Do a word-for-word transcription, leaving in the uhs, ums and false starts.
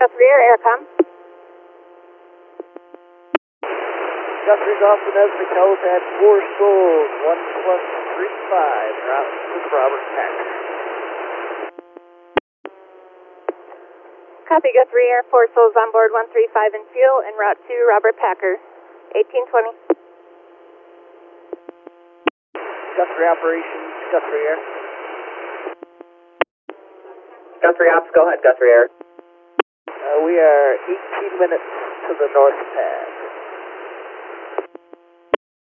Guthrie Air, Aircom. Guthrie's off the Nesbitt helipad, four souls, one plus three five, route to Robert Packer. Copy, Guthrie Air, four souls on board, one three five in fuel, en route to Robert Packer, eighteen twenty. Guthrie operations, Guthrie Air. Guthrie Ops, go ahead, Guthrie Air. Uh, we are eighteen minutes to the north pad.